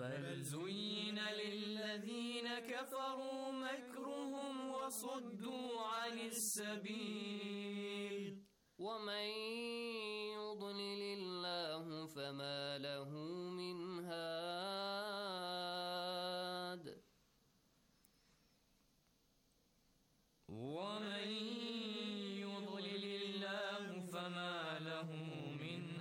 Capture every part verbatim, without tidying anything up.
بل زين للذين كفروا مكرهم وصدوا عن السبيل ومن يضلل الله فما له من هاد ومن يضلل الله فما له من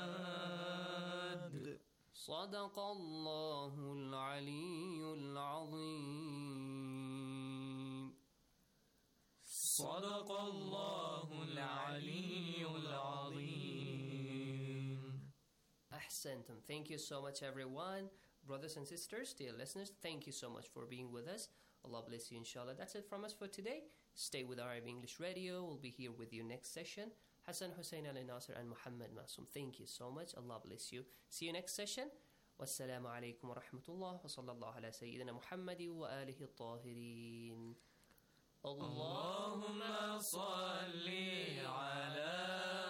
هاد صدق الله العلي العظيم صدق الله العلي العظيم. Ahsantum. Thank you so much, everyone. Brothers and sisters, dear listeners, thank you so much for being with us. Allah bless you, inshallah. That's it from us for today. Stay with Arabic English Radio. We'll be here with you next session. Hassan Hussein Ali Nasser and Muhammad Masum. Thank you so much. Allah bless you. See you next session. Wassalamu alaikum wa rahmatullah wa sallallahu ala sayyidina Muhammadi wa alihi al-tahirin. اللهم صل على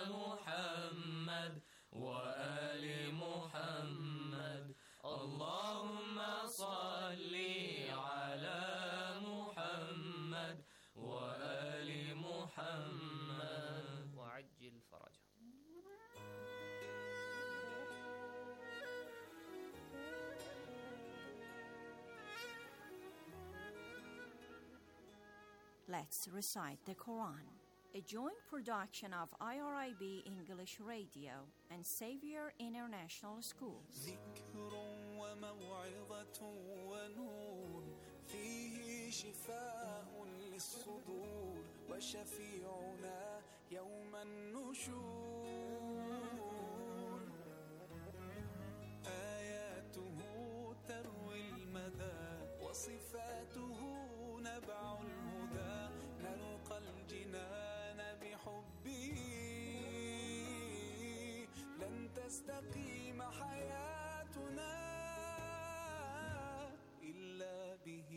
محمد وآل محمد اللهم صل على محمد وآل محمد وعجل فرجه. Let's recite the Quran. A joint production of I R I B English Radio and Xavier International Schools. ذكر وموعظة ونور فيه شفاء للصدور وشفيعنا يوم النشور آياته تروي المدى وصفاته نبع الهدى نلقى الجنان بحبه لن تستقيم حياتنا إلا به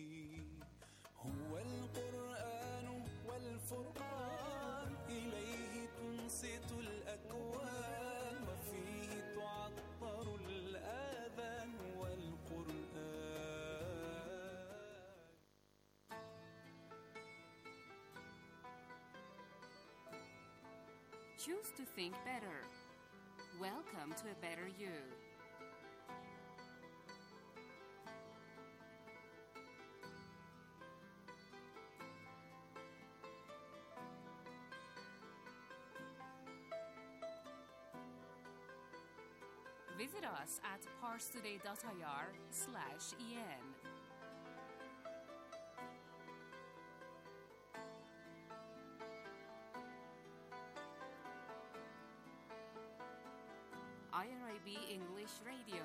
هو القرآن والفرقان إليه تنصت الأكوان وفيه تعطر الآذان والقرآن. Choose to think better. Welcome to a better you. Visit us at parstoday.ir slash en. I R I B English Radio.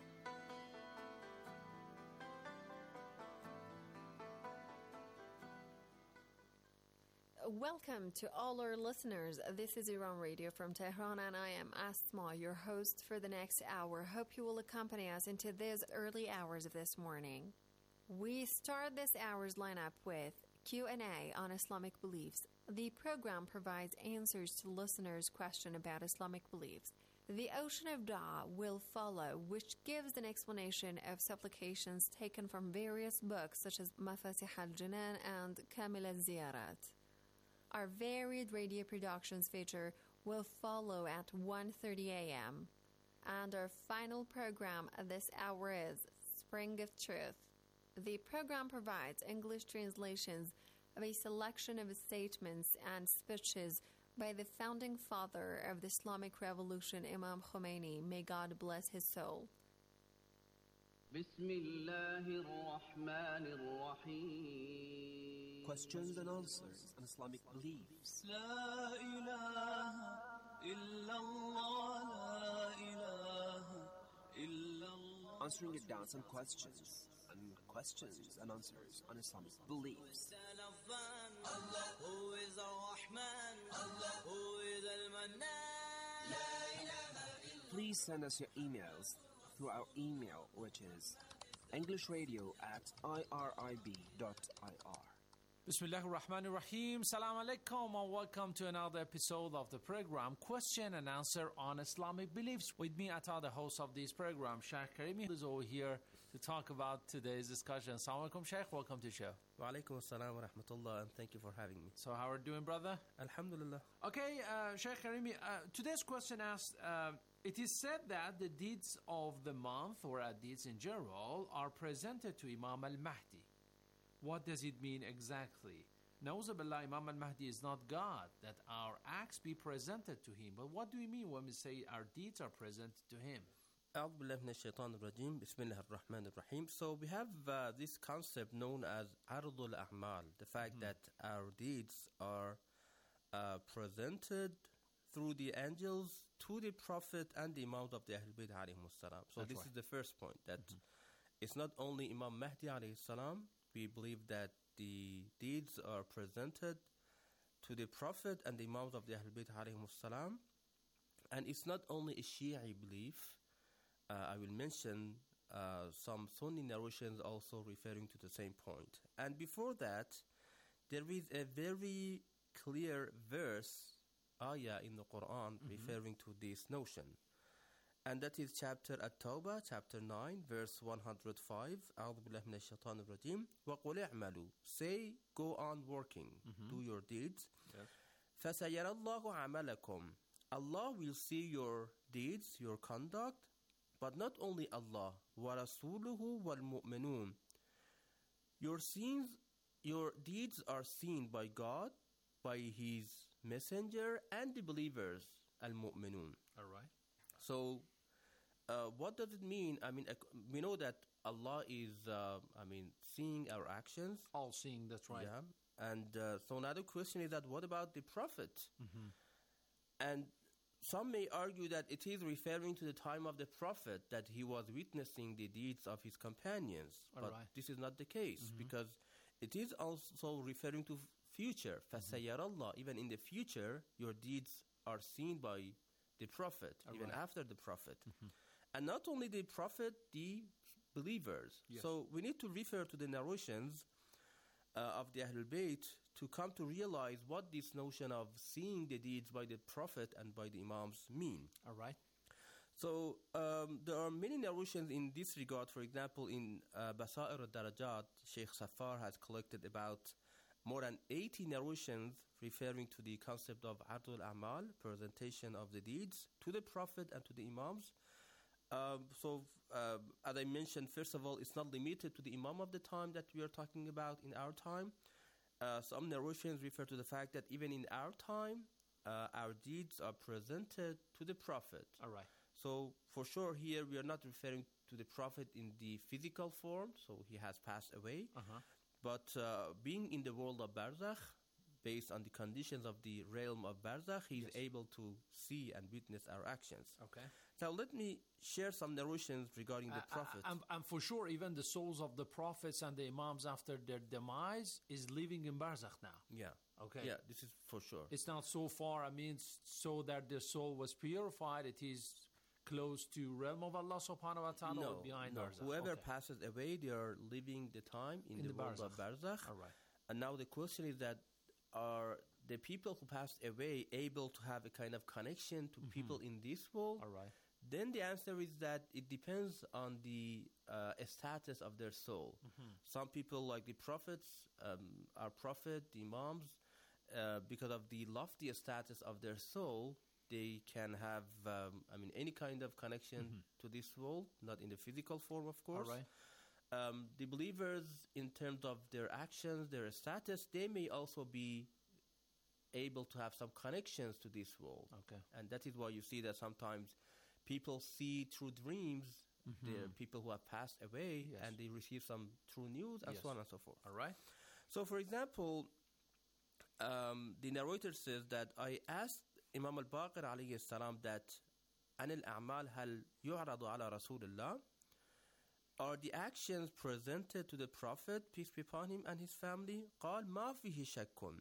Welcome to all our listeners. This is Iran Radio from Tehran, and I am Asma, your host for the next hour. Hope you will accompany us into these early hours of this morning. We start this hour's lineup with Q and A on Islamic beliefs. The program provides answers to listeners' questions about Islamic beliefs. The Ocean of Dua will follow, which gives an explanation of supplications taken from various books such as Mafatih al-Jinan and Kamil al-Ziyarat. Our varied radio productions feature will follow at one thirty a.m. And our final program this hour is Spring of Truth. The program provides English translations of a selection of statements and speeches by the founding father of the Islamic Revolution, Imam Khomeini. May God bless his soul. Questions and answers on Islamic beliefs. La ilaha illallah, la ilaha illallah. Answering your doubts and questions, and questions and answers on Islamic beliefs. Allah, who is Ar-Rahman, Allah, who is Al-Mannan. Please send us your emails through our email, which is englishradio at irib dot ir. Bismillahir Rahmanir Rahim. Salam alaikum and welcome to another episode of the program Question and Answer on Islamic Beliefs. With me, Atta, the host of this program. Sheikh Karimi is over here to talk about today's discussion. Assalamu alaikum, Sheikh. Welcome to the show. Wa alaikum assalam wa rahmatullah, and thank you for having me. So, how are you doing, brother? Alhamdulillah. Okay, uh, Sheikh Karimi, uh, today's question asks, uh, it is said that the deeds of the month, or uh, deeds in general, are presented to Imam al-Mahdi. What does it mean exactly? Nauzubillah, Imam al-Mahdi is not God, that our acts be presented to him. But what do we mean when we say our deeds are presented to him? A'udhu billahi minash shaitanir rajim. Bismillahir rahmanir rahim. So we have uh, this concept known as Ardul A'mal, the fact mm-hmm. that our deeds are uh, presented through the angels to the Prophet and the Imams of the Ahlul Bayt alayhimus salam. So That's this right. is the first point, that mm-hmm. it's not only Imam Mahdi alayhi salam. We believe that the deeds are presented to the Prophet and the Imams of the Ahlul Bayt alayhimus salam. And it's not only a Shia belief. Uh, I will mention uh, some Sunni narrations also referring to the same point. And before that, there is a very clear verse, ayah in the Quran, mm-hmm. referring to this notion. And that is chapter At-Tawbah, chapter nine, verse one hundred five. A'udhu billahi minash shaitanir rajim. Wa qul i'malu. Say, go on working, mm-hmm. do your deeds. Yes. فَسَيَرَ اللَّهُ عَمَلَكُمْ. Allah will see your deeds, your conduct, but not only Allah. وَرَسُولُهُ وَالْمُؤْمِنُونَ. Your sins, your deeds are seen by God, by His messenger, and the believers, al-mu'minun. All right. So, uh, what does it mean? I mean, uh, we know that Allah is, uh, I mean, seeing our actions. All seeing, that's right. Yeah. And uh, so another question is that what about the Prophet? Mm-hmm. And some may argue that it is referring to the time of the Prophet, that he was witnessing the deeds of his companions. All but right. this is not the case, Mm-hmm. because it is also referring to future. فَسَيَرَ اللَّهُ. Even in the future, your deeds are seen by the Prophet, All even right. after the Prophet. Mm-hmm. And not only the Prophet, the believers. Yes. So we need to refer to the narrations uh, of the Ahlul Bayt to come to realize what this notion of seeing the deeds by the Prophet and by the Imams mean. All right. So um, there are many narrations in this regard. For example, in uh, Basair al-Darajat, Sheikh Safar has collected about more than eighty narrations referring to the concept of Ardul A'mal, presentation of the deeds to the Prophet and to the Imams. Um, so, uh, as I mentioned, first of all, it's not limited to the Imam of the time that we are talking about in our time. Uh, some narrations refer to the fact that even in our time, uh, our deeds are presented to the Prophet. All right. So, for sure, here we are not referring to the Prophet in the physical form, so he has passed away. Uh-huh. But uh, being in the world of Barzakh, based on the conditions of the realm of Barzakh, he is Yes. able to see and witness our actions. Okay. So let me share some narrations regarding the Uh, Prophet. uh, and, and for sure, even the souls of the prophets and the imams after their demise is living in Barzakh now. yeah. Okay. Yeah, this is for sure. It's not so far, I mean, s- so that their soul was purified. It is close to realm of Allah subhanahu wa ta'ala no, or behind no. Barzakh. Whoever Okay. passes away, they are living the time in, In the, the world of Barzakh. Barzakh. All right. And now the question is that are the people who passed away able to have a kind of connection to people in this world? All right. Then the answer is that it depends on the uh, status of their soul. Mm-hmm. Some people, like the prophets, um, our prophet, the imams, uh, because of the lofty status of their soul, they can have, um, I mean, any kind of connection Mm-hmm. to this world, not in the physical form, of course. All right. Um, the believers, in terms of their actions, their status, they may also be able to have some connections to this world. Okay. And that is why you see that sometimes people see through dreams Mm-hmm. the people who have passed away, Yes. and they receive some true news, and Yes. so on and so forth. All right. So, for example, um, the narrator says that I asked Imam al-Baqir alayhi salam that عن الأعمال هل يعرض على رسول الله? Are the actions presented to the Prophet, peace be upon him, and his family? قال ما فيه شك.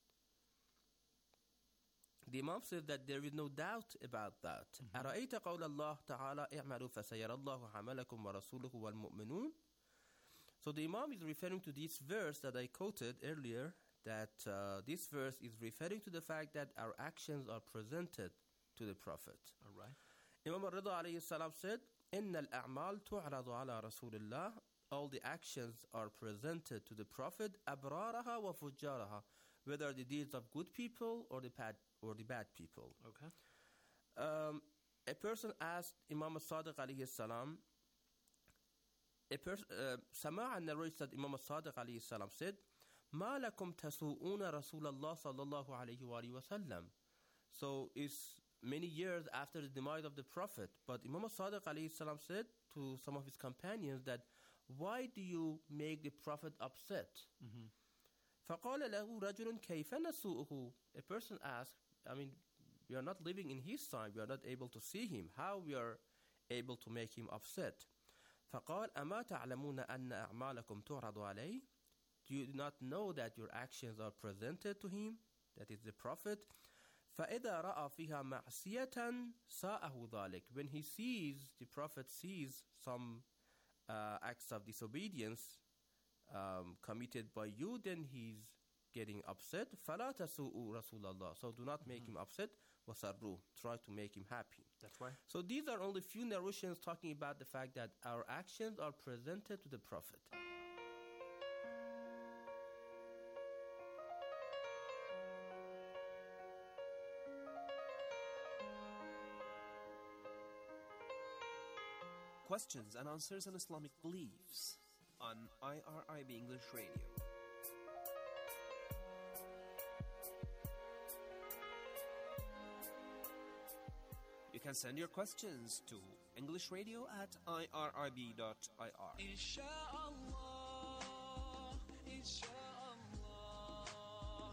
The Imam says that there is no doubt about that. أرأيت قول الله تعالى اعملوا فسيرى الله عملكم ورسوله والمؤمنون. So the Imam is referring to this verse that I quoted earlier, that uh, this verse is referring to the fact that our actions are presented to the Prophet. All right. Imam al-Rida alayhi salam said, إِنَّ الْأَعْمَالِ تُعْرَضُ عَلَى رَسُولِ اللَّهِ. All the actions are presented to the Prophet, أَبْرَارَهَا وَفُجَّارَهَا, whether the deeds of good people or the bad, or the bad people. Okay. Um, a person asked Imam al-Sadiq alayhi salam, a person, uh, Sama'a narrates that Imam al-Sadiq alayhi salam said, مَا لَكُمْ تَسُوءُونَ رَسُولَ اللَّهِ صَلَّى اللَّهُ عَلَيْهِ وَآلِهِ وَسَلَّمَ. So it's many years after the demise of the Prophet, but Imam al-Sadiq alayhi salam said to some of his companions that, why do you make the Prophet upset? Mm-hmm. فَقَالَ لَهُ رَجُلٌ كَيْفَ نَسُوءُهُ. A person asked, I mean, we are not living in his time, we are not able to see him, how we are able to make him upset? فَقَالَ أَمَا تَعْلَمُونَ أَنَّ أَعْمَالَكُمْ تُعْرَضُ عَلَيْهِ. Do you not know that your actions are presented to him? That is the Prophet. فَإِذَا رَأَى فِيهَا مَعْصِيَةً سَاءَهُ ذَلِكَ. When he sees, the Prophet sees some uh, acts of disobedience um, committed by you, then he's getting upset. فَلَا تَسُوءُوا رَسُولَ اللَّهِ. So do not make Mm-hmm. him upset. وَسَرُّوا. Try to make him happy. That's right. So these are only few narrations talking about the fact that our actions are presented to the Prophet. Questions and answers on Islamic beliefs on I R I B English Radio. You can send your questions to English Radio at I R I B dot I R. Insha'Allah, Insha'Allah,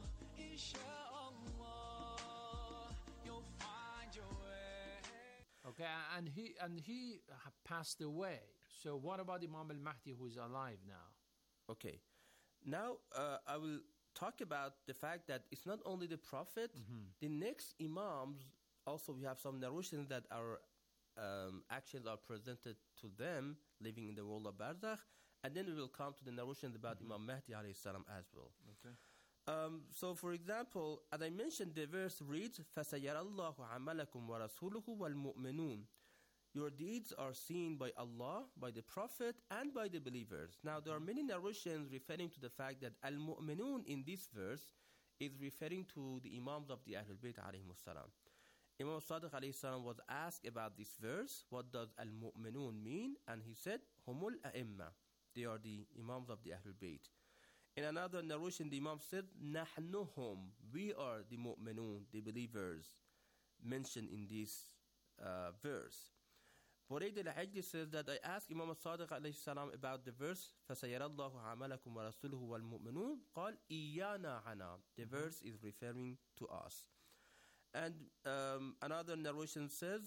Insha'Allah, you'll find your way. Okay, and he and he ha- passed away. So what about Imam al-Mahdi, who is alive now? Okay. Now uh, I will talk about the fact that it's not only the Prophet, Mm-hmm. the next Imams, also we have some narrations that our um, actions are presented to them living in the world of Barzakh, and then we will come to the narrations about Mm-hmm. Imam Mahdi alayhi salam as well. Okay. Um, so for example, as I mentioned, the verse reads, فَسَيَرَ اللَّهُ عَمَلَكُمْ وَرَسُولُهُ وَالْمُؤْمِنُونَ. Your deeds are seen by Allah, by the Prophet, and by the believers. Now, there are many narrations referring to the fact that al-mu'minun in this verse is referring to the Imams of the Ahlul Bayt alayhimus salam. Imam Sadiq alayhi salam was asked about this verse, what does al-mu'minun mean? And he said, humul a'imma. They are the Imams of the Ahlul Bayt. In another narration, the Imam said, nahnuhum. We are the mu'minun, the believers, mentioned in this uh, verse. Burayd al-Ajli says that I asked Imam al-Sadiq alayhi salam about the verse فَسَيَرَ اللَّهُ عَمَلَكُمْ وَرَسُولُهُ وَالْمُؤْمِنُونَ قال إِيَّانَا عَنَا. The verse is referring to us. And um, another narration says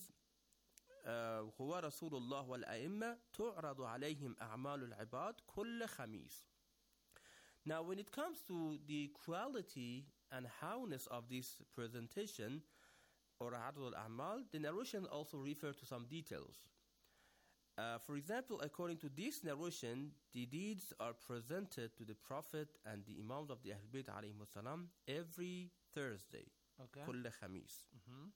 هو رسول الله والأئمة تعرض عليهم أعمال العباد كل خميس. Now when it comes to the quality and howness of this presentation or عرض الأعمال, the narration also refers to some details. Uh, for example, according to this narration, the deeds are presented to the Prophet and the Imams of the Ahlul Bayt alayhimus salam every Thursday. Okay. كل خميس. Mm-hmm.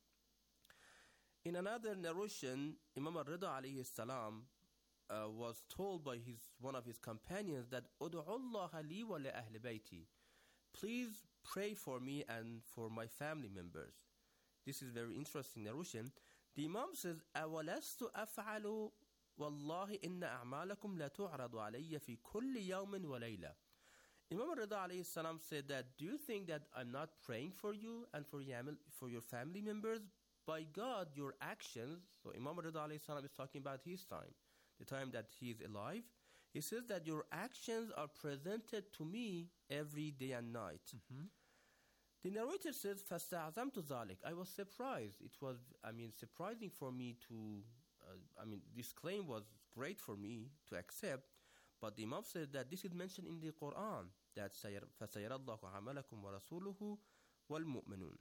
In another narration, Imam al-Rida alayhi salam uh, was told by his one of his companions that أُدْعُ اللَّهَ لِي وَلَأَهْلِ بَيْتِي. Please pray for me and for my family members. This is very interesting narration. The Imam says, أَوَلَسْتُ أَفْعَلُ وَاللَّهِ إِنَّ أَعْمَالَكُمْ لَتُعْرَضُ عَلَيَّ فِي كُلِّ يَوْمٍ وَلَيْلَةٍ. Imam al-Rida alayhi salam said that, do you think that I'm not praying for you and for your, for your family members? By God, your actions, so Imam al-Rida alayhi salam is talking about his time, the time that he is alive. He says that your actions are presented to me every day and night. Mm-hmm. The narrator says, فَاسْتَعْزَمْتُ ذَلِكَ. I was surprised. It was, I mean, surprising for me to, uh, I mean, this claim was great for me to accept. But the Imam said that this is mentioned in the Quran, that فَسَيَرَ اللَّهُ عَمَلَكُمْ وَرَسُولُهُ وَالْمُؤْمِنُونَ.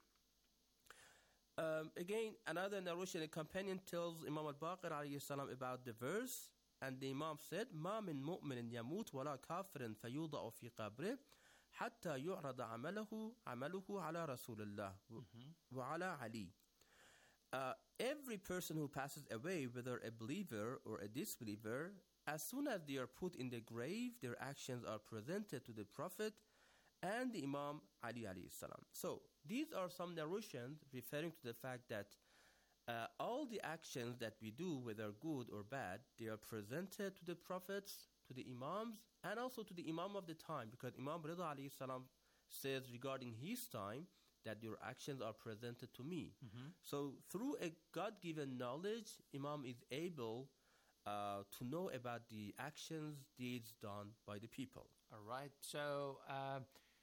Um, again, another narration, a companion tells Imam al-Baqir alayhi salam about the verse, And the Imam said, ما من مؤمن يموت ولا كافر فيوضع في قبره حتى يعرض عمله عمله على رسول الله وعلى علي. Uh, every person who passes away, whether a believer or a disbeliever, as soon as they are put in the grave, their actions are presented to the Prophet and the Imam Ali alayhi salam. So these are some narrations referring to the fact that uh, all the actions that we do, whether good or bad, they are presented to the Prophets, to the Imams, and also to the Imam of the time, because Imam Rida alayhi salam says regarding his time that your actions are presented to me. Mm-hmm. So through a God-given knowledge, Imam is able uh, to know about the actions, deeds done by the people. All right. So uh,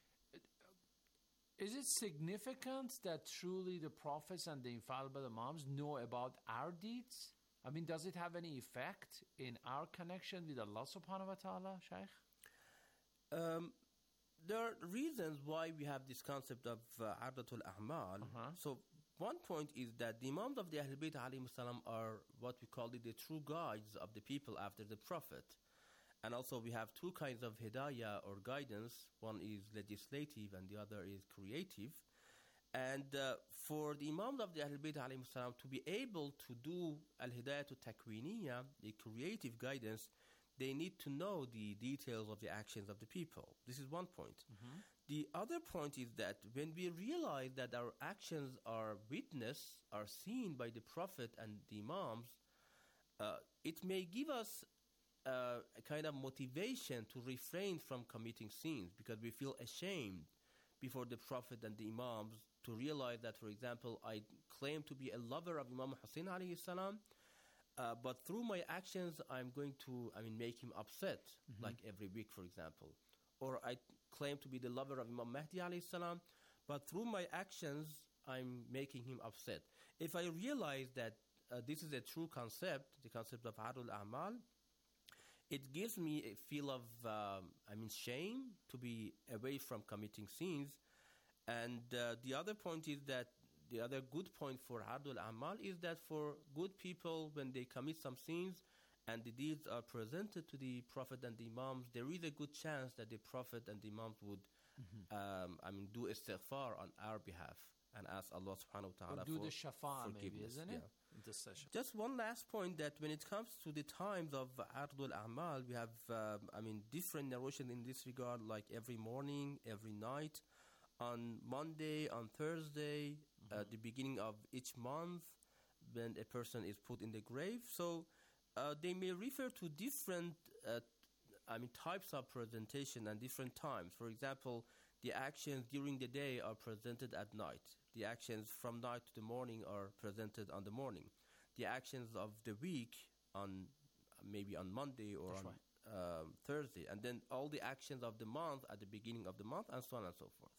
is it significant that truly the prophets and the infallible Imams know about our deeds? I mean, does it have any effect in our connection with Allah subhanahu wa ta'ala, Shaykh? Um, there are reasons why we have this concept of uh, Ardatul A'mal. Uh-huh. So one point is that the Imams of the Ahlul Bayt alayhim salam are what we call it the true guides of the people after the Prophet. And also we have two kinds of hidayah or guidance. One is legislative and the other is creative. And uh, for the Imams of the Ahlul Bayt alayhim salam to be able to do al-hidayah to takwiniyah, the creative guidance, they need to know the details of the actions of the people. This is one point. Mm-hmm. The other point is that when we realize that our actions are witnessed, are seen by the Prophet and the Imams, uh, it may give us uh, a kind of motivation to refrain from committing sins, because we feel ashamed before the Prophet and the Imams to realize that, for example, I claim to be a lover of Imam Hussein alayhi salam, uh, but through my actions, I'm going to, I mean, make him upset, Mm-hmm. like every week, for example. Or I claim to be the lover of Imam Mahdi alayhi salam, but through my actions, I'm making him upset. If I realize that uh, this is a true concept, the concept of Adul A'mal, it gives me a feel of, um, I mean, shame to be away from committing sins. And uh, the other point is that, the other good point for Adul A'mal is that for good people, when they commit some sins, and the deeds are presented to the Prophet and the Imams, there is a good chance that the Prophet and the Imams would, Mm-hmm. um, I mean, do istighfar on our behalf and ask Allah subhanahu wa ta'ala Or do for the shafa'a, maybe, forgiveness. isn't it? Yeah. In this session. Just one last point, that when it comes to the times of Ardul A'mal, we have, um, I mean, different narration in this regard, like every morning, every night, on Monday, on Thursday, Mm-hmm. at the beginning of each month, when a person is put in the grave. So uh, they may refer to different, uh, I mean, types of presentation and different times. For example, the actions during the day are presented at night. The actions from night to the morning are presented on the morning. The actions of the week on maybe on Monday or That's on right. um, Thursday. And then all the actions of the month at the beginning of the month, and so on and so forth.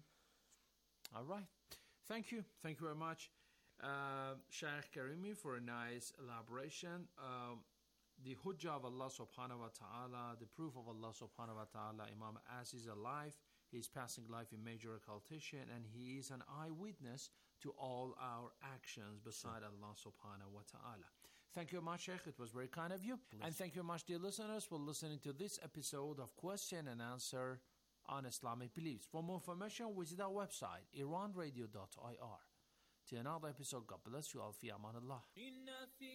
Mm-hmm. All right. Thank you. Thank you very much, uh, Shaykh Karimi, for a nice elaboration. Um, the hujjah of Allah subhanahu wa ta'ala, the proof of Allah subhanahu wa ta'ala, Imam As is alive. He is passing life in major occultation, and he is an eyewitness to all our actions beside Allah subhanahu wa ta'ala. Thank you very much, Sheikh. It was very kind of you. Bless. And thank you very much, dear listeners, for listening to this episode of Question and Answer on Islamic Beliefs. For more information, visit our website, iran radio dot I R. Till another episode, God bless you all. Fi aman Allah. إن في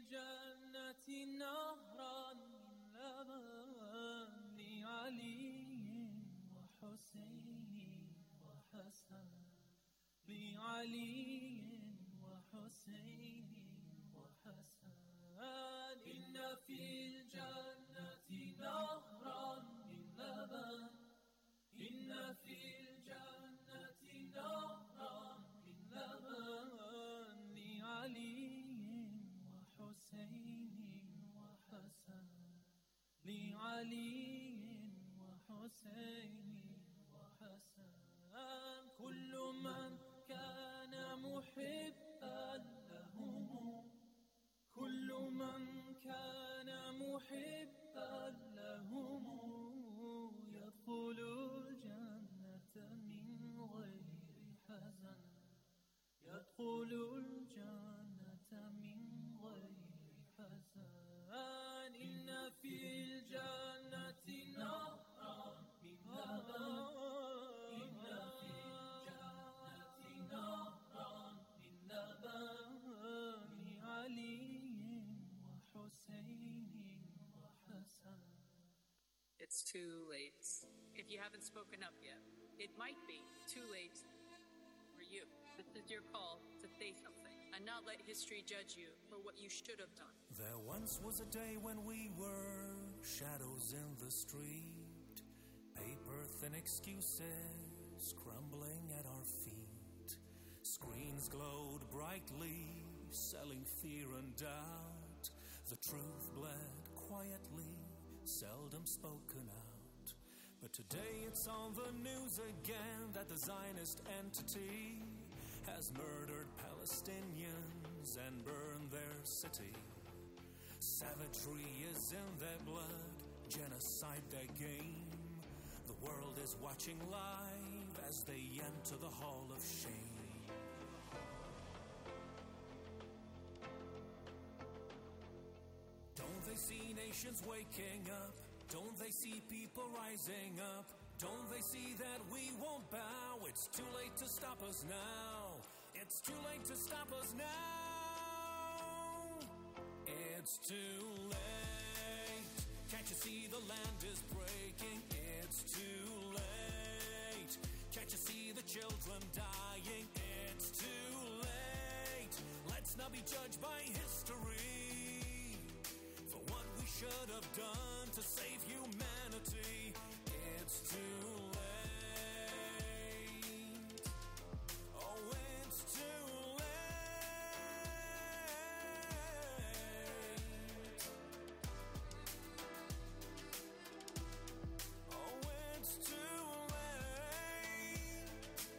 الجنة نهرا من لبن لعلي وحسين وحسن لعلي وحسين وحسن إن في الجنة نهرا من لبن إن في الجنة نهرا من لبن لعلي وحسين وحسن لعلي وحسين وحسن كل من كان محبا لهم كل من كان محبا لهم يدخل الجنة من غير حزن يدخل الجنة من غير حزن إن it's too late. If you haven't spoken up yet, it might be too late for you. This is your call to say something and not let history judge you for what you should have done. There once was a day when we were shadows in the street, paper-thin excuses crumbling at our feet. Screens glowed brightly, selling fear and doubt. The truth bled quietly, seldom spoken out. But today it's on the news again that the Zionist entity has murdered Palestinians and burned their city. Savagery is in their blood, genocide their game. The world is watching live as they enter the hall of shame. Don't they see nations waking up? Don't they see people rising up? Don't they see that we won't bow? It's too late to stop us now. It's too late to stop us now. It's too late. Can't you see the land is breaking? It's too late. Can't you see the children dying? It's too late. Let's not be judged by history for what we should have done to save humanity. It's too late. Oh, it's too late. Oh, it's too late.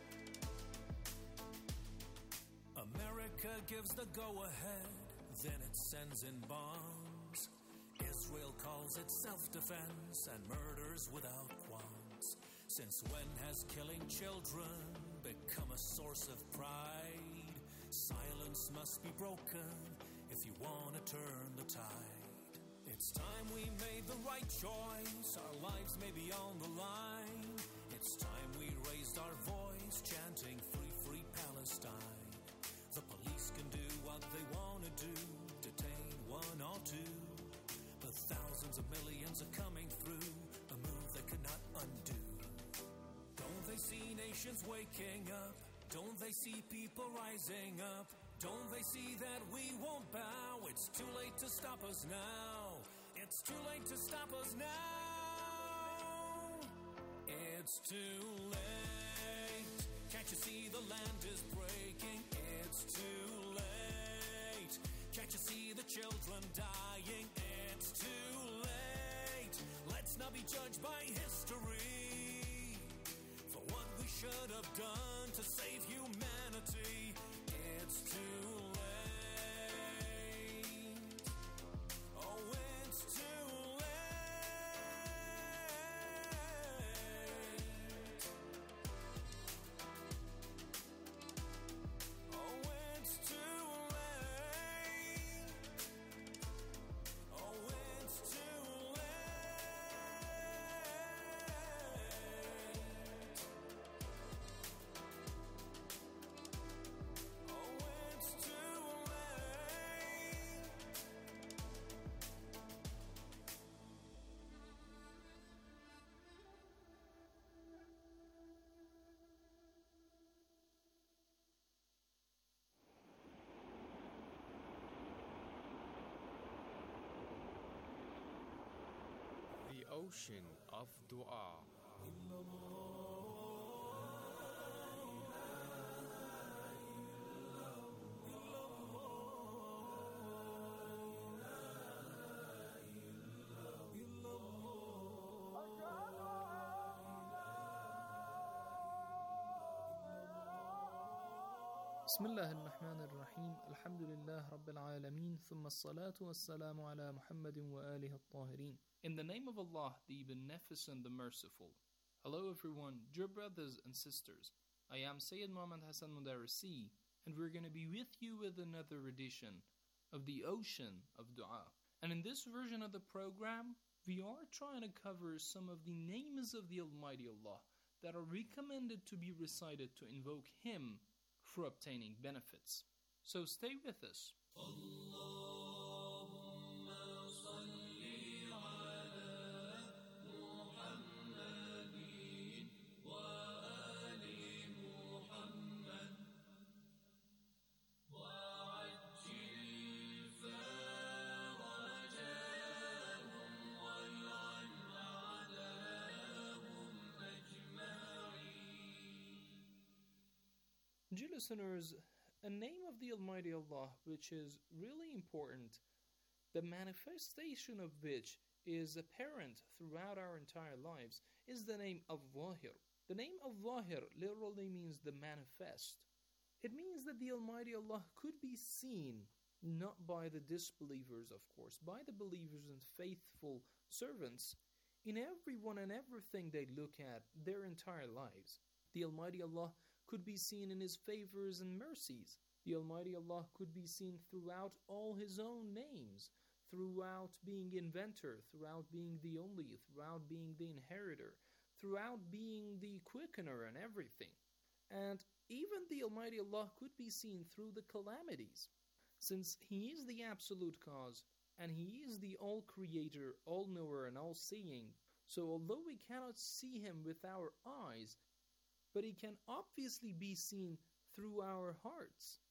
America gives the go-ahead, then it sends in bombs. Israel calls it self-defense and murders without qualms. Since when has killing children become a source of pride? Silence must be broken if you want to turn the tide. It's time we made the right choice. Our lives may be on the line. It's time we raised our voice, chanting free, free Palestine. The police can do what they want to do, detain one or two. But thousands of millions are coming through, a move they could not undo. Don't they see nations waking up? Don't they see people rising up? Don't they see that we won't bow? It's too late to stop us now. It's too late to stop us now. It's too late. Can't you see the land is breaking? It's too late. Can't you see the children dying? It's too late. Let's not be judged by history for what we should have done to save humanity. It's too late. Oh, it's too late. Oh, it's too late. Oh, it's too late. Oh, it's too late. The ocean of dua. بسم الله الرحمن الرحيم الحمد لله رب العالمين ثم الصلاة والسلام على محمد وآله الطاهرين. In the name of Allah, the Beneficent, the Merciful. Hello everyone, dear brothers and sisters. I am Sayyid Muhammad Hassan Mudarrisi, and we're going to be with you with another edition of the Ocean of Dua. And in this version of the program, we are trying to cover some of the names of the Almighty Allah that are recommended to be recited to invoke Him for obtaining benefits. So stay with us. اللهم صل على dear listeners, a name of the Almighty Allah which is really important, the manifestation of which is apparent throughout our entire lives, is the name of Zahir. The name of Zahir literally means the manifest. It means that the Almighty Allah could be seen, not by the disbelievers, of course, by the believers and faithful servants, in everyone and everything they look at their entire lives. The Almighty Allah could be seen in His favors and mercies. The Almighty Allah could be seen throughout all His own names, throughout being inventor, throughout being the only, throughout being the inheritor, throughout being the quickener and everything. And even the Almighty Allah could be seen through the calamities, since He is the absolute cause, and He is the all-creator, all-knower, and all-seeing. So although we cannot see Him with our eyes, but He can obviously be seen through our hearts.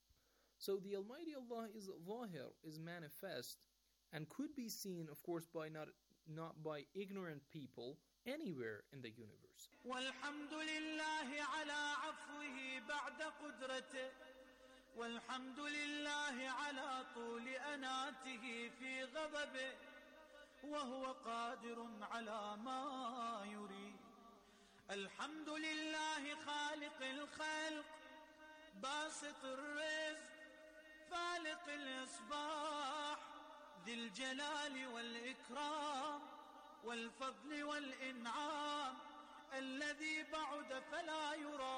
So the Almighty Allah is Zahir, is manifest, and could be seen, of course, by not, not by ignorant people anywhere in the universe. والحمد لله على عفوه بعد قدرته والحمد لله على طول أناته في غضبه وهو قادر على ما يريد. الحمد لله خالق الخلق باسط الرزق فالق الإصباح ذي الجلال والإكرام والفضل والإنعام الذي بعد فلا يرى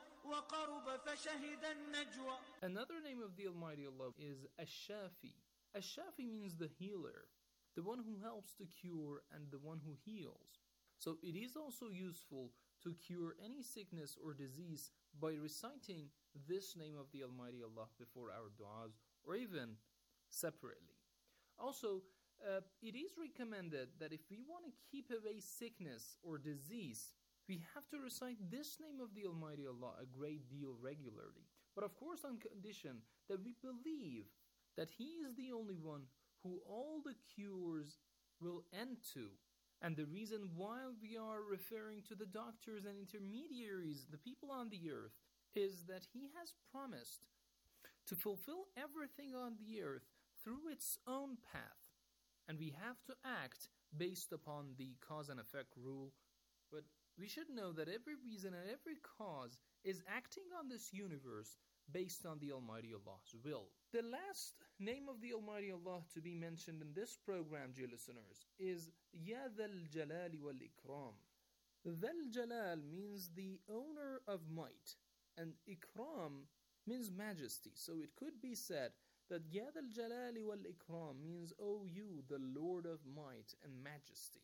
وقرب فشهد النجوى. Another name of the Almighty Allah is Ash-Shafi. Ash-Shafi means the healer, the one who helps to cure and the one who heals. So it is also useful to cure any sickness or disease by reciting this name of the Almighty Allah before our du'as, or even separately. Also, uh, it is recommended that if we want to keep away sickness or disease, we have to recite this name of the Almighty Allah a great deal regularly. But of course on condition that we believe that He is the only one who all the cures will end to. And the reason why we are referring to the doctors and intermediaries, the people on the earth, is that He has promised to fulfill everything on the earth through its own path. And we have to act based upon the cause and effect rule. But we should know that every reason and every cause is acting on this universe based on the Almighty Allah's will. The last name of the Almighty Allah to be mentioned in this program, dear listeners, is Ya Dhal Jalali wal Ikram. Dhal Jalal means the owner of might, and Ikram means majesty. So it could be said that Ya Dhal Jalali wal Ikram means, O you, the Lord of might and majesty.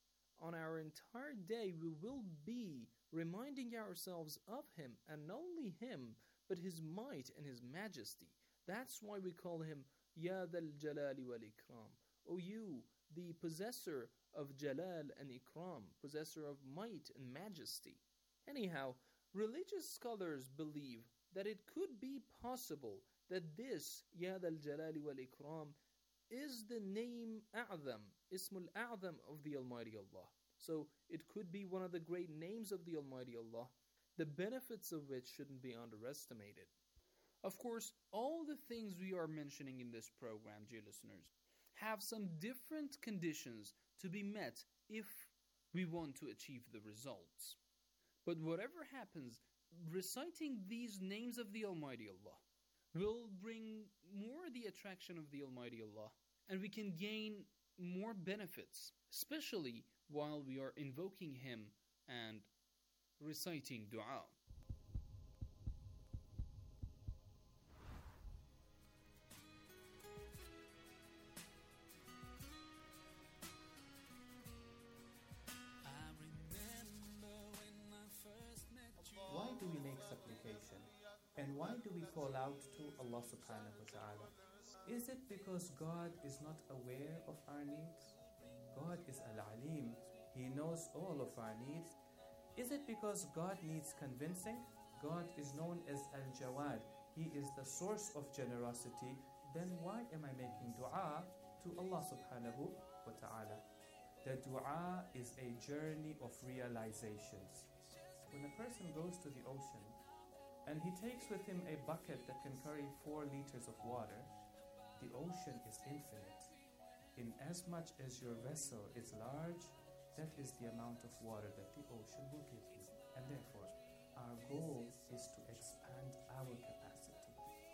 On our entire day, we will be reminding ourselves of Him, and not only Him, but His might and His majesty. That's why we call Him Ya Dhal Jalali wal Ikram. O you, the possessor of Jalal and Ikram, possessor of might and majesty. Anyhow, religious scholars believe that it could be possible that this Ya Dhal Jalali wal Ikram is the name A'zam, Ismul A'zam of the Almighty Allah. So it could be one of the great names of the Almighty Allah, the benefits of which shouldn't be underestimated. Of course, all the things we are mentioning in this program, dear listeners, have some different conditions to be met if we want to achieve the results. But whatever happens, reciting these names of the Almighty Allah will bring more the attraction of the Almighty Allah, and we can gain more benefits, especially while we are invoking Him and reciting dua. Why do we make supplication? And why do we call out to Allah subhanahu wa ta'ala? Is it because God is not aware of our needs? God is Al-Alim. He knows all of our needs. Is it because God needs convincing? God is known as Al-Jawad. He is the source of generosity. Then why am I making dua to Allah subhanahu wa ta'ala? The dua is a journey of realizations. When a person goes to the ocean and he takes with him a bucket that can carry four liters of water, the ocean is infinite. In as much as your vessel is large, that is the amount of water that the ocean will give you. And therefore, our goal is to expand our capacity.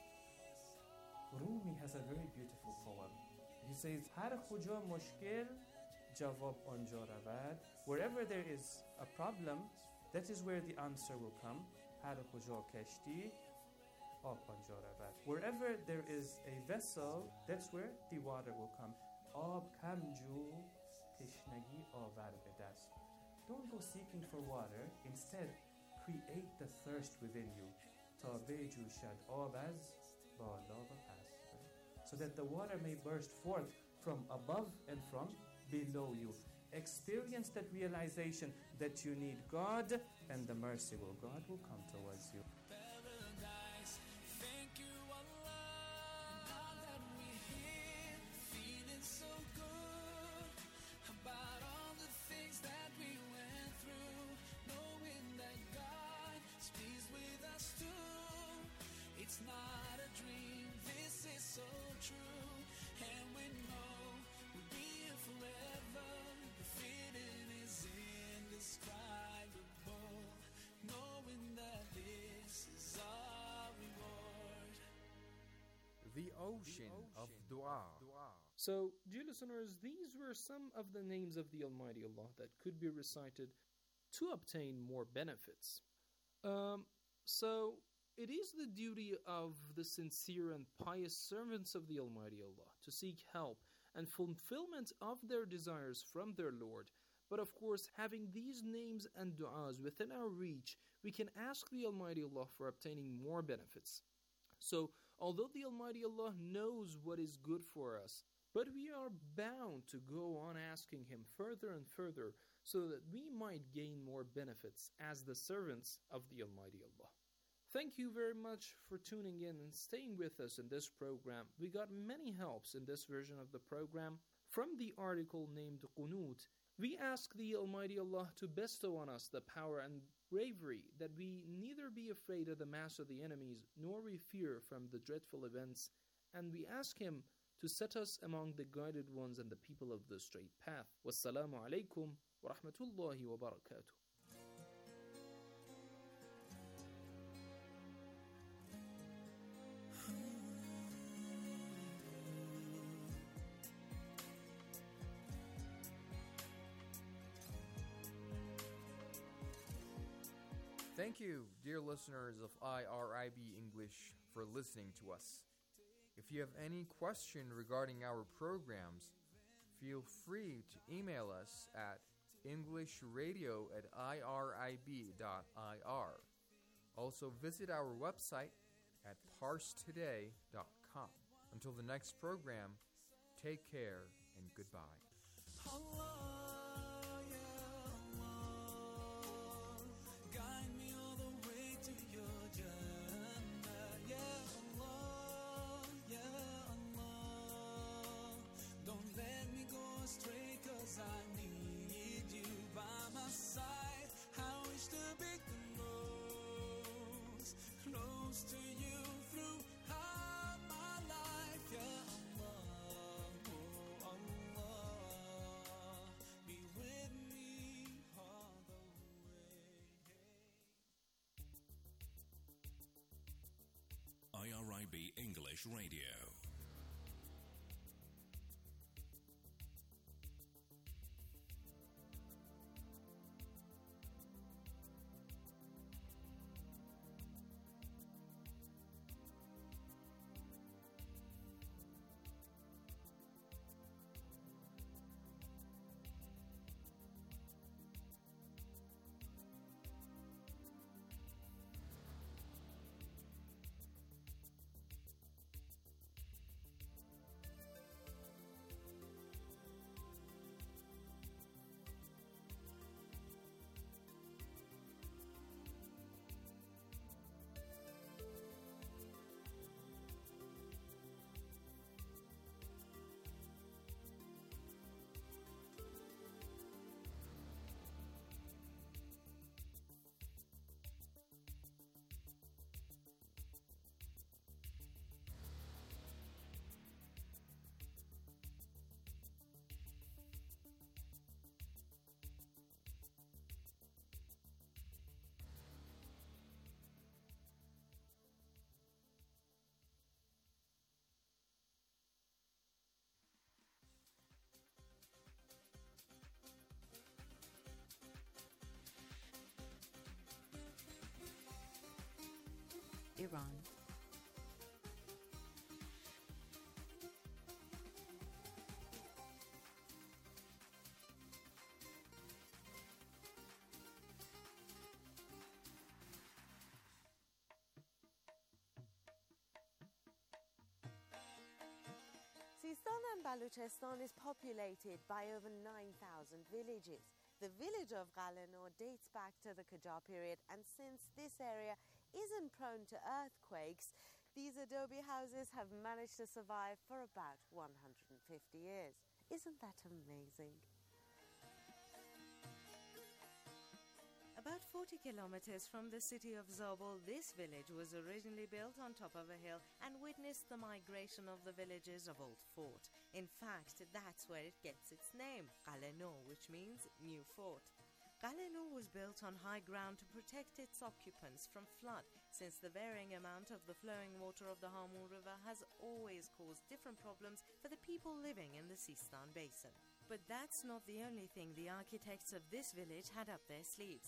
Rumi has a very beautiful poem. He says, "Har khuja mushkil, jawab anja ravad." Wherever there is a problem, that is where the answer will come. Har khuja kashti, ab anja ravad. Wherever there is a vessel, that's where the water will come. Ab kamju, tishnagi avar bedast. Don't go seeking for water. Instead, create the thirst within you. Ta bejushad ab az bala va past. So that the water may burst forth from above and from below you. Experience that realization that you need God, and the mercy of God will come towards you. Paradise. Thank you, Allah. Now that we're here, feeling so good about all the things that we went through, knowing that God is pleased with us too. It's not a dream, this is so true, and we know we'll be here forever. The feeling is indescribable, knowing that this is our reward. The ocean of dua. So, dear listeners, these were some of the names of the Almighty Allah that could be recited to obtain more benefits. Um, so, it is the duty of the sincere and pious servants of the Almighty Allah to seek help and fulfillment of their desires from their Lord. But of course, having these names and du'as within our reach, we can ask the Almighty Allah for obtaining more benefits. So, although the Almighty Allah knows what is good for us, but we are bound to go on asking Him further and further so that we might gain more benefits as the servants of the Almighty Allah. Thank you very much for tuning in and staying with us in this program. We got many helps in this version of the program. From the article named Qunut, we ask the Almighty Allah to bestow on us the power and bravery that we neither be afraid of the mass of the enemies nor we fear from the dreadful events, and we ask Him to set us among the guided ones and the people of the straight path. Wassalamu alaikum wa rahmatullahi wa barakatuh. Thank you, dear listeners of I R I B English, for listening to us. If you have any question regarding our programs, feel free to email us at englishradio at irib dot I R. Also visit our website at parse today dot com. Until the next program, take care and goodbye. Allah, yeah, Allah, guide me all the way to your Jannah. Yeah, Allah, yeah, Allah, don't let me go astray, 'cause I need you by my side. I wish to be close, close to you throughout my life. Yeah, Allah, oh Allah, be with me all the way. I R I B English Radio. Iran. Sistan and Baluchistan is populated by over nine thousand villages. The village of Ghalanur dates back to the Qajar period, and since this area isn't prone to earthquakes, these adobe houses have managed to survive for about one hundred fifty years. Isn't that amazing? About forty kilometers from the city of Zabul, this village was originally built on top of a hill and witnessed the migration of the villagers of Old Fort. In fact, that's where it gets its name, Ghalanur, which means new fort. Ghalanur was built on high ground to protect its occupants from flood, since the varying amount of the flowing water of the Hamun River has always caused different problems for the people living in the Sistan Basin. But that's not the only thing the architects of this village had up their sleeves.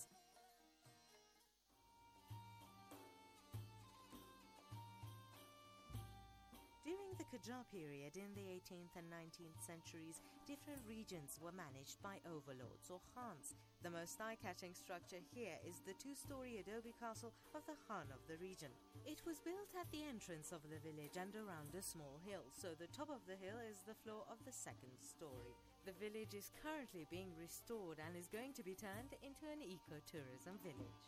During the Qajar period in the eighteenth and nineteenth centuries, different regions were managed by overlords or khans. The most eye-catching structure here is the two-story adobe castle of the Khan of the region. It was built at the entrance of the village and around a small hill, so the top of the hill is the floor of the second story. The village is currently being restored and is going to be turned into an eco-tourism village.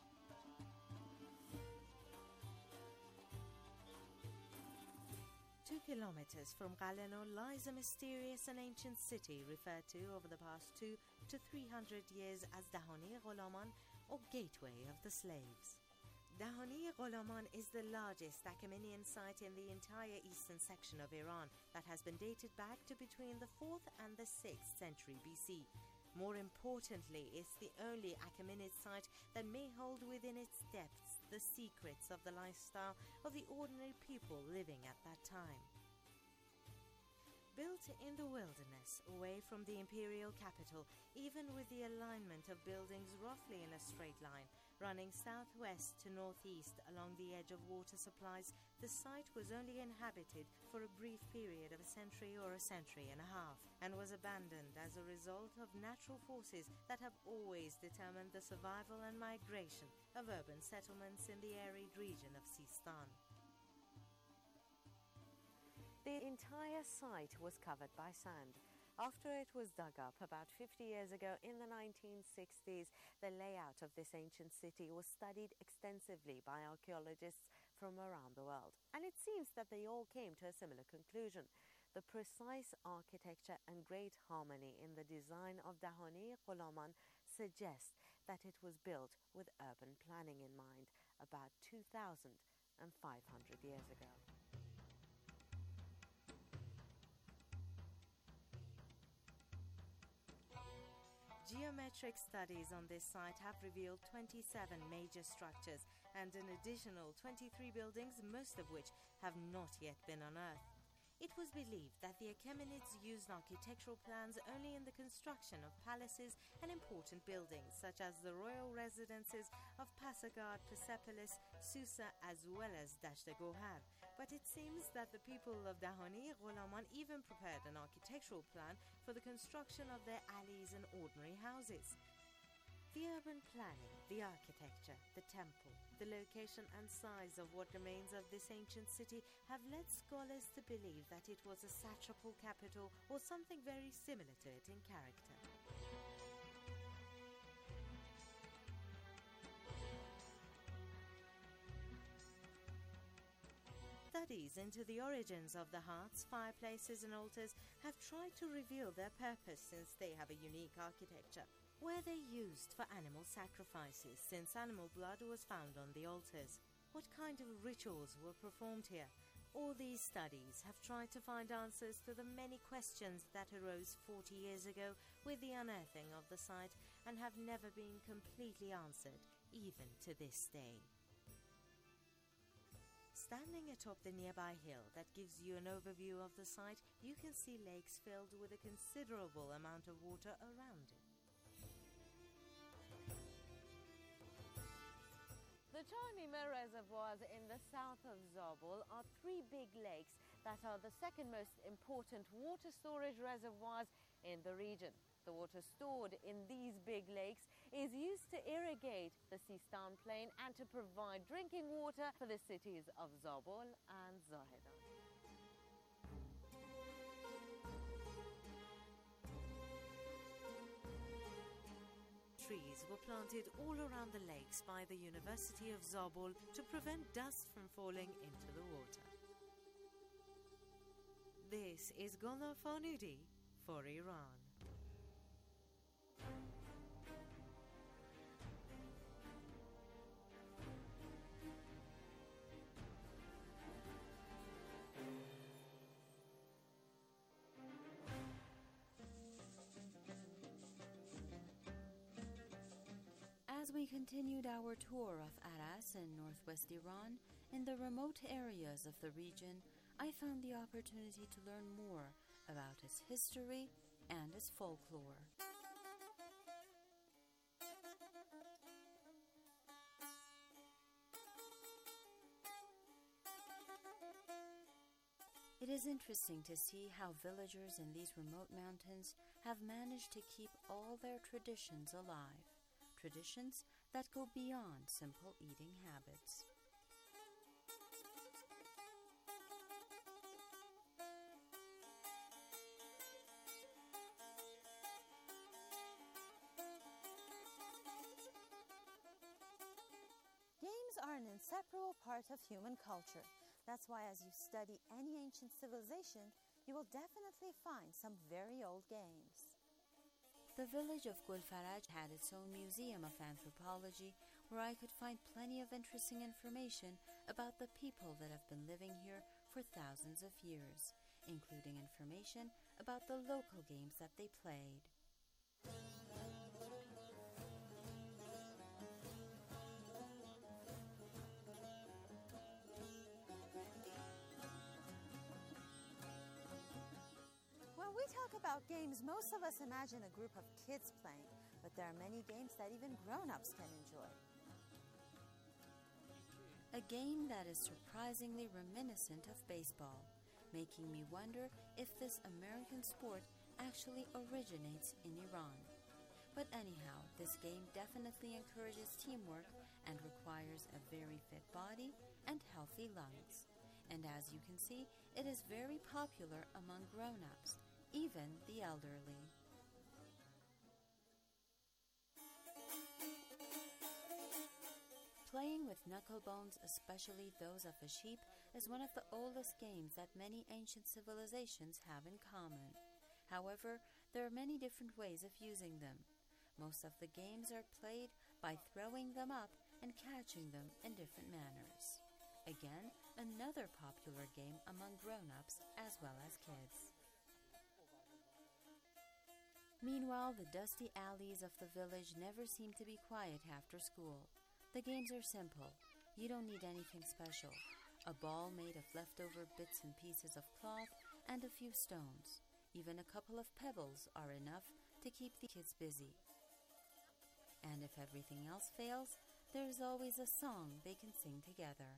Two kilometers from Ghalanur lies a mysterious and ancient city referred to over the past two to three hundred years as Dahani Ghulaman, or Gateway of the Slaves. Dahani Ghulaman is the largest Achaemenian site in the entire eastern section of Iran that has been dated back to between the fourth and the sixth century B C. More importantly, it's the only Achaemenid site that may hold within its depths the secrets of the lifestyle of the ordinary people living at that time. Built in the wilderness, away from the imperial capital, even with the alignment of buildings roughly in a straight line, running southwest to northeast along the edge of water supplies, the site was only inhabited for a brief period of a century or a century and a half, and was abandoned as a result of natural forces that have always determined the survival and migration of urban settlements in the arid region of Sistan. The entire site was covered by sand. After it was dug up about fifty years ago in the nineteen sixties, the layout of this ancient city was studied extensively by archaeologists from around the world. And it seems that they all came to a similar conclusion. The precise architecture and great harmony in the design of Dahani Ghulaman suggest that it was built with urban planning in mind about two thousand five hundred years ago. Geometric studies on this site have revealed twenty-seven major structures and an additional twenty-three buildings, most of which have not yet been unearthed. It was believed that the Achaemenids used architectural plans only in the construction of palaces and important buildings, such as the royal residences of Pasargad, Persepolis, Susa, as well as Dasht-e-Gohar. But it seems that the people of Dahani Ghulaman even prepared an architectural plan for the construction of their alleys and ordinary houses. The urban planning, the architecture, the temple, the location and size of what remains of this ancient city have led scholars to believe that it was a satrapal capital or something very similar to it in character. Studies into the origins of the hearths, fireplaces and altars have tried to reveal their purpose, since they have a unique architecture. Were they used for animal sacrifices, since animal blood was found on the altars? What kind of rituals were performed here? All these studies have tried to find answers to the many questions that arose forty years ago with the unearthing of the site and have never been completely answered, even to this day. Standing atop the nearby hill that gives you an overview of the site, you can see lakes filled with a considerable amount of water around it. The Charmima reservoirs in the south of Zabul are three big lakes that are the second most important water storage reservoirs in the region. The water stored in these big lakes is used to irrigate the Sistan plain and to provide drinking water for the cities of Zabul and Zahedan. Trees were planted all around the lakes by the University of Zabul to prevent dust from falling into the water. This is Gola Farnudi for Iran. As we continued our tour of Aras in northwest Iran, in the remote areas of the region, I found the opportunity to learn more about its history and its folklore. It is interesting to see how villagers in these remote mountains have managed to keep all their traditions alive. Traditions that go beyond simple eating habits. Games are an inseparable part of human culture. That's why as you study any ancient civilization, you will definitely find some very old games. The village of Gulfaraj had its own museum of anthropology where I could find plenty of interesting information about the people that have been living here for thousands of years, including information about the local games that they played. When we talk about games, most of us imagine a group of kids playing, but there are many games that even grown-ups can enjoy. A game that is surprisingly reminiscent of baseball, making me wonder if this American sport actually originates in Iran. But anyhow, this game definitely encourages teamwork and requires a very fit body and healthy lungs. And as you can see, it is very popular among grown-ups, even the elderly. Playing with knuckle bones, especially those of a sheep, is one of the oldest games that many ancient civilizations have in common. However, there are many different ways of using them. Most of the games are played by throwing them up and catching them in different manners. Again, another popular game among grown-ups as well as kids. Meanwhile, the dusty alleys of the village never seem to be quiet after school. The games are simple. You don't need anything special. A ball made of leftover bits and pieces of cloth and a few stones. Even a couple of pebbles are enough to keep the kids busy. And if everything else fails, there's always a song they can sing together.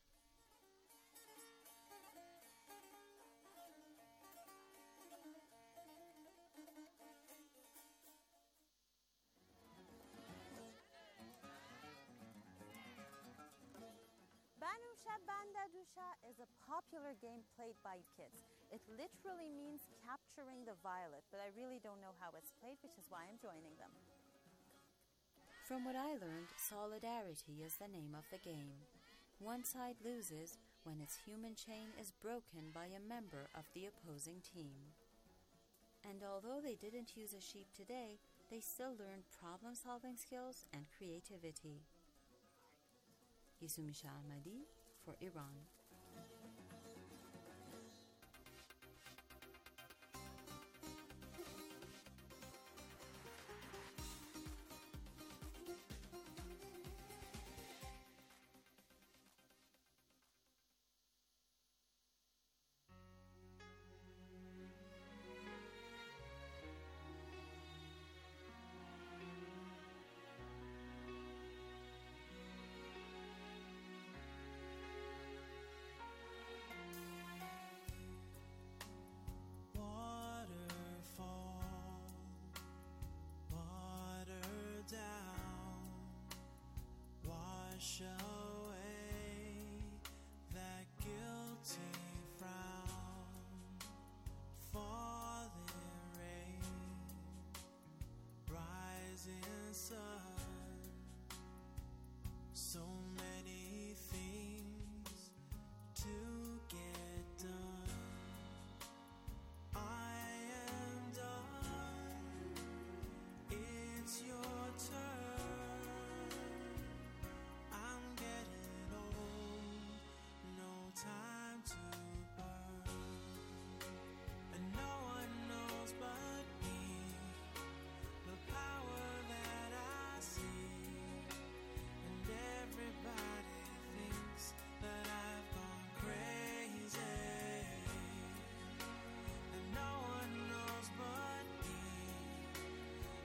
Banusha Bandadusha is a popular game played by kids. It literally means capturing the violet, but I really don't know how it's played, which is why I'm joining them. From what I learned, solidarity is the name of the game. One side loses when its human chain is broken by a member of the opposing team. And although they didn't use a sheep today, they still learned problem-solving skills and creativity. Yusumi Shah Ahmadi for Iran.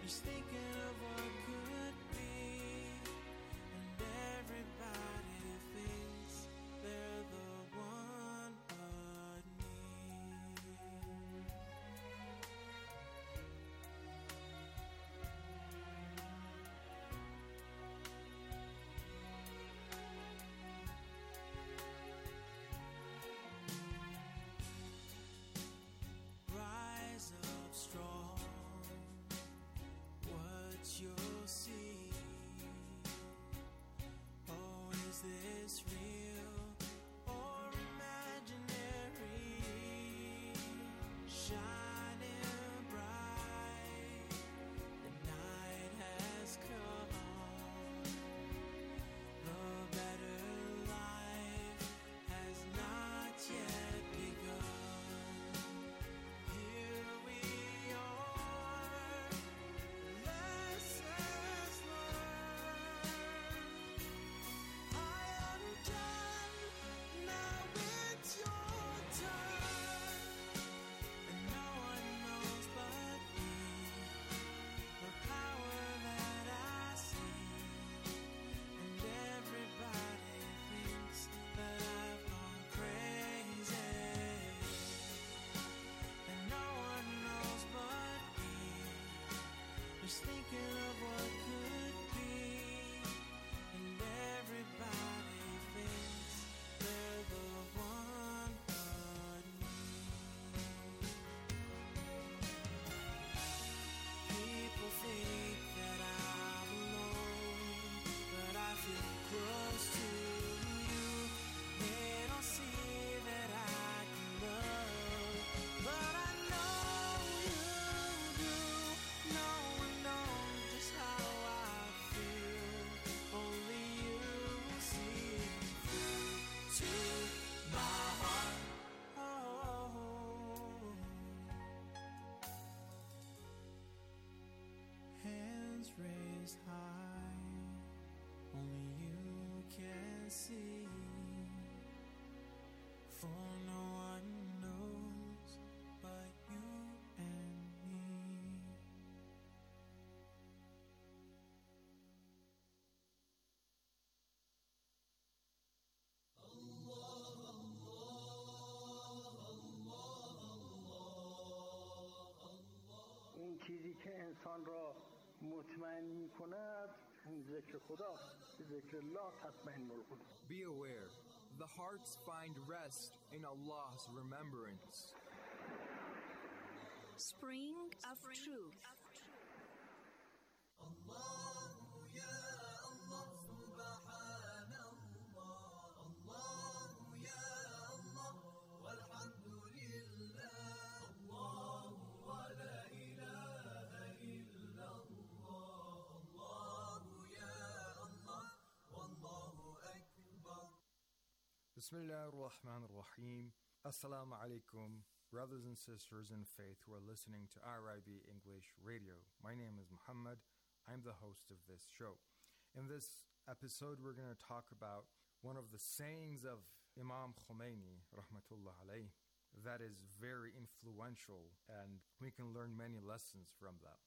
Just thinking of what could be, and everybody thinks they're the one but me. Rise up strong, what you'll see. Oh, is this real or imaginary? Shining bright, the night has come. The better life has not yet begun. Here we are, lessons learned. I am done, now it's your turn. And no one knows but me the power that I see. And everybody thinks that I've gone crazy. And no one knows but me, just thinking of what could be. And everybody thinks they're the one but me. People think that I'm alone, but I feel close to you. They don't see that I can love, but I know you do. No one knows just how I feel. Only you see through to my heart. Oh. Hands raised high, only you can see. For no one knows but you and me. اون چیزی که انسان را مطمئن می کند ذکر خداست. ذکر الله تطمئن القلوب. Be aware, the hearts find rest in Allah's remembrance. Spring of Truth. Bismillah ar-Rahman ar-Rahim. Assalamu alaikum, brothers and sisters in faith who are listening to R I B English Radio. My name is Muhammad. I'm the host of this show. In this episode, we're going to talk about one of the sayings of Imam Khomeini, rahmatullah alayh, that is very influential, and we can learn many lessons from that.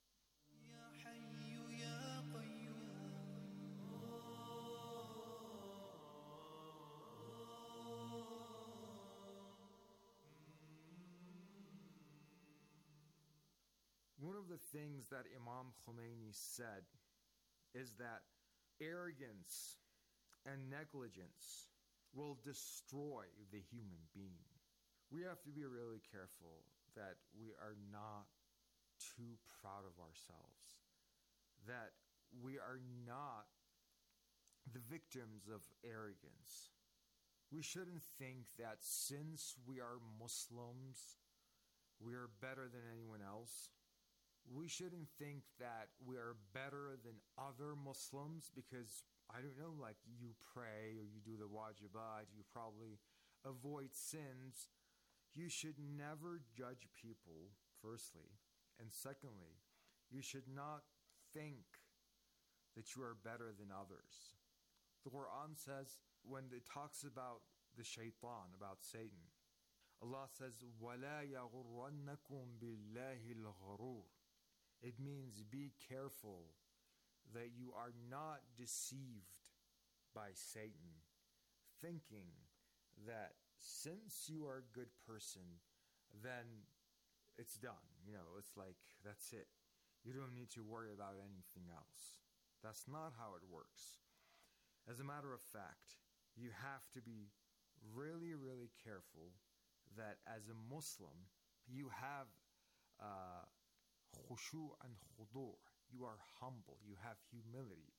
One of the things that Imam Khomeini said is that arrogance and negligence will destroy the human being. We have to be really careful that we are not too proud of ourselves, that we are not the victims of arrogance. We shouldn't think that since we are Muslims, we are better than anyone else. We shouldn't think that we are better than other Muslims because, I don't know, like you pray or you do the wajibat, you probably avoid sins. You should never judge people, firstly. And secondly, you should not think that you are better than others. The Quran says, when it talks about the shaitan, about Satan, Allah says, وَلَا يَغُرَّنَّكُمْ بِاللَّهِ الْغَرُورِ. It means be careful that you are not deceived by Satan, thinking that since you are a good person, then it's done. You know, it's like, that's it. You don't need to worry about anything else. That's not how it works. As a matter of fact, you have to be really, really careful that as a Muslim, you have uh, khushu' and khudu'. You are humble. You have humility.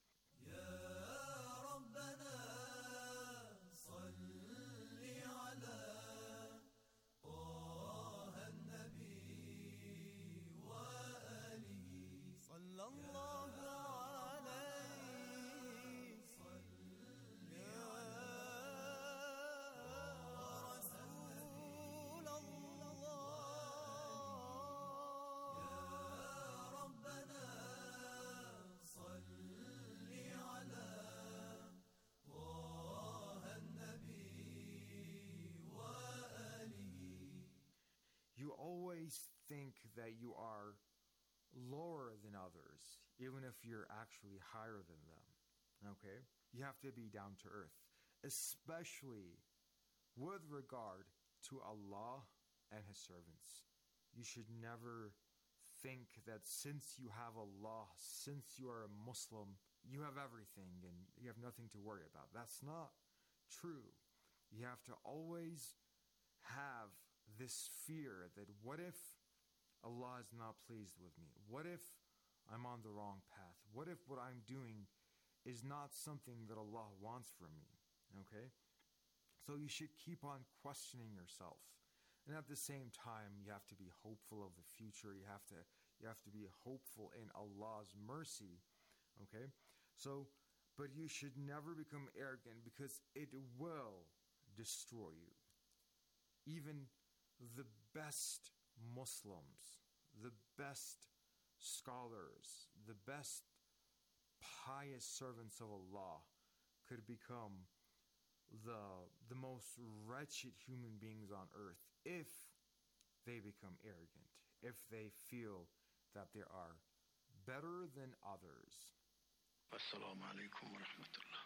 You always think that you are lower than others, even if you're actually higher than them. Okay? You have to be down to earth, especially with regard to Allah and His servants. You should never think that since you have Allah, since you are a Muslim, you have everything and you have nothing to worry about. That's not true. You have to always have this fear that what if Allah is not pleased with me? What if I'm on the wrong path? What if what I'm doing is not something that Allah wants from me? Okay? So you should keep on questioning yourself. And at the same time, you have to be hopeful of the future. You have to you have to be hopeful in Allah's mercy. Okay? So, but you should never become arrogant because it will destroy you. Even the best Muslims, the best scholars, the best pious servants of Allah could become the, the most wretched human beings on earth if they become arrogant, if they feel that they are better than others. Assalamu alaikum wa rahmatullah.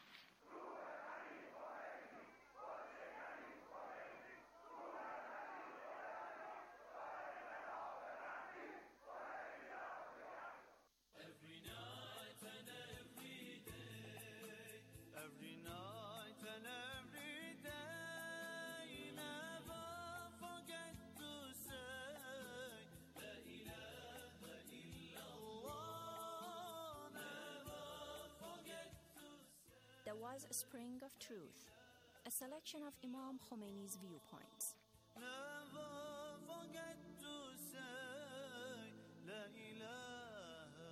There was a spring of truth, a selection of Imam Khomeini's viewpoints. Never forget to say La ilaha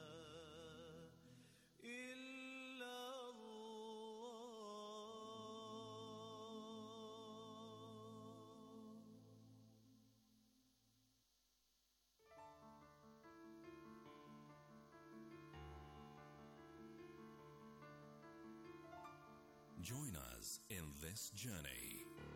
illallah. Join us in this journey.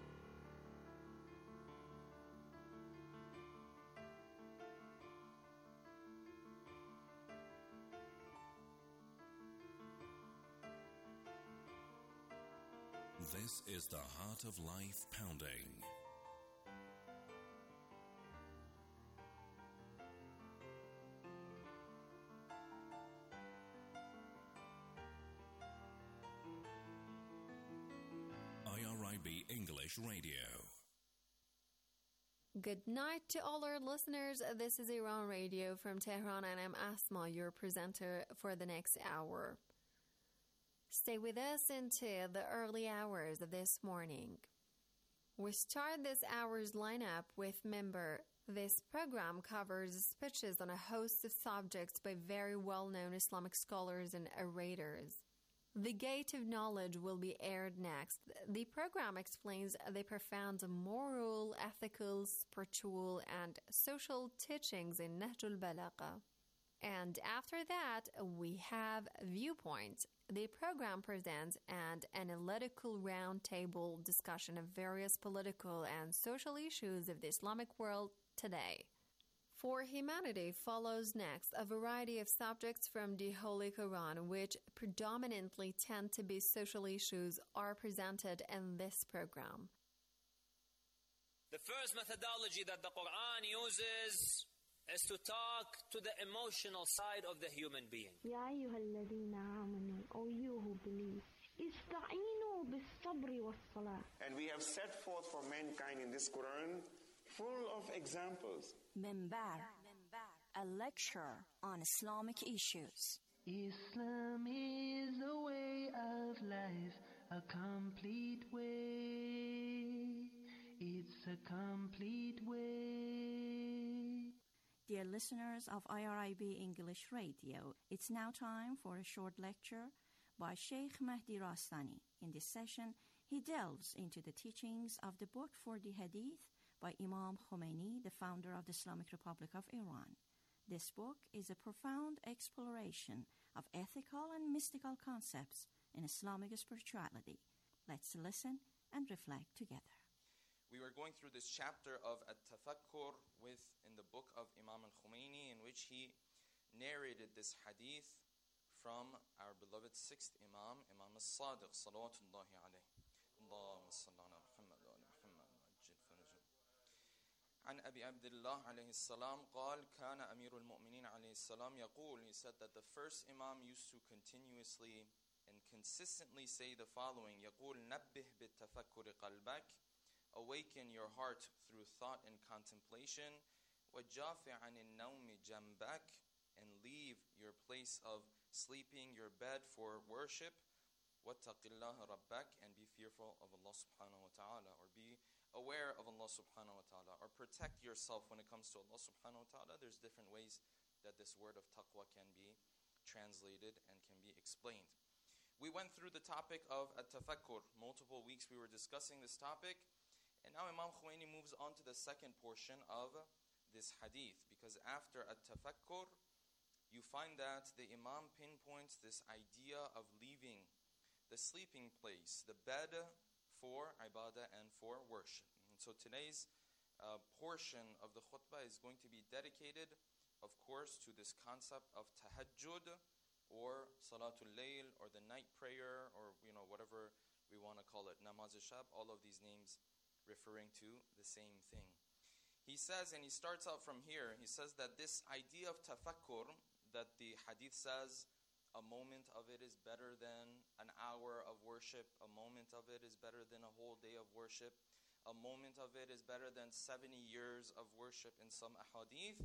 This is the Heart of Life Pounding. I R I B English Radio. Good night to all our listeners. This is Iran Radio from Tehran, and I'm Asma, your presenter for the next hour. Stay with us until the early hours of this morning. We start this hour's lineup with Member. This program covers speeches on a host of subjects by very well-known Islamic scholars and orators. The Gate of Knowledge will be aired next. The program explains the profound moral, ethical, spiritual, and social teachings in Nahjul Balagha. And after that, we have Viewpoint. The program presents an analytical roundtable discussion of various political and social issues of the Islamic world today. For Humanity follows next a variety of subjects from the Holy Quran, which predominantly tend to be social issues, are presented in this program. The first methodology that the Quran uses is to talk to the emotional side of the human being. يا أيها الذين آمنوا, O you who believe, استعينوا بالصبر والصلاة. And we have set forth for mankind in this Quran full of examples. Mimbar, a lecture on Islamic issues. Islam is a way of life, a complete way. It's a complete way. Dear listeners of I R I B English Radio, it's now time for a short lecture by Sheikh Mahdi Rastani. In this session, he delves into the teachings of the book for the Hadith by Imam Khomeini, the founder of the Islamic Republic of Iran. This book is a profound exploration of ethical and mystical concepts in Islamic spirituality. Let's listen and reflect together. We were going through this chapter of At-Tafakkur with in the book of Imam al-Khomeini, in which he narrated this hadith from our beloved sixth Imam, Imam al-Sadiq, salawatullahi alayhi. Allahumma salli ala Muhammad wa ala Muhammad wajjil farajah. عن أبي عبد الله عليه السلام قال كان أمير المؤمنين عليه السلام يقول, he said that the first Imam used to continuously and consistently say the following: يقول نبه بالتفكر قلبك, awaken your heart through thought and contemplation, وَجَافِ عَنِ النَّوْمِ جَنْبَكَ, and leave your place of sleeping, your bed, for worship, وَاتَّقِ اللَّهَ رَبَّكَ, and be fearful of Allah subhanahu wa ta'ala, or be aware of Allah subhanahu wa ta'ala, or protect yourself when it comes to Allah subhanahu wa ta'ala. There's different ways that this word of taqwa can be translated and can be explained. We went through the topic of at-tafakkur. Multiple weeks we were discussing this topic. And now Imam Khomeini moves on to the second portion of this hadith, because after at-tafakkur, you find that the Imam pinpoints this idea of leaving the sleeping place, the bed, for ibadah and for worship. And so today's uh, portion of the khutbah is going to be dedicated, of course, to this concept of tahajjud, or salatul layl, or the night prayer, or you know whatever we want to call it, namaz al-shab, all of these names referring to the same thing. He says, and he starts out from here, he says that this idea of tafakkur, that the hadith says a moment of it is better than an hour of worship, a moment of it is better than a whole day of worship, a moment of it is better than seventy years of worship in some ahadith.